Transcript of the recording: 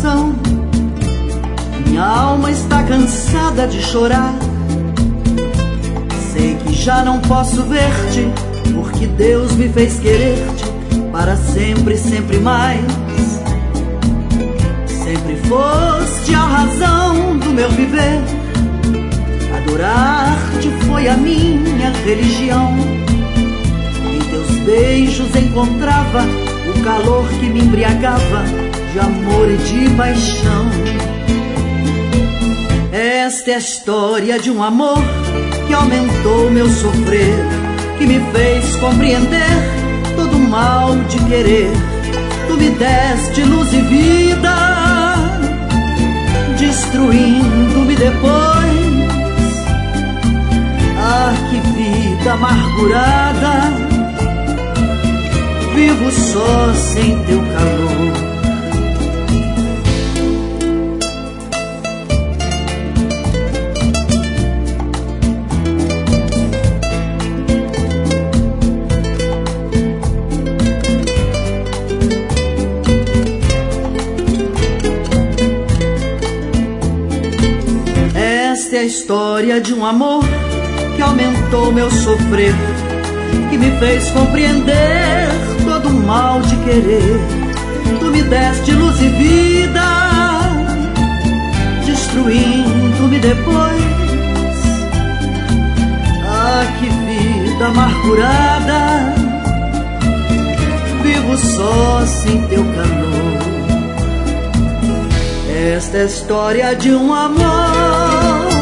coração. Minha alma está cansada de chorar. Sei que já não posso ver-te, porque Deus me fez querer-te para sempre, sempre mais. Sempre foste a razão do meu viver. Adorar-te foi a minha religião. Em teus beijos encontrava o calor que me embriagava de amor e de paixão. Esta é a história de um amor que aumentou meu sofrer, que me fez compreender todo o mal de querer. Tu me deste luz e vida, destruindo-me depois. Ah, que vida amargurada, vivo só sem teu calor. Esta é a história de um amor que aumentou meu sofrer, que me fez compreender todo o mal de querer. Tu me deste luz e vida, destruindo-me depois. Ah, que vida amargurada, vivo só sem teu calor. Esta é a história de um amor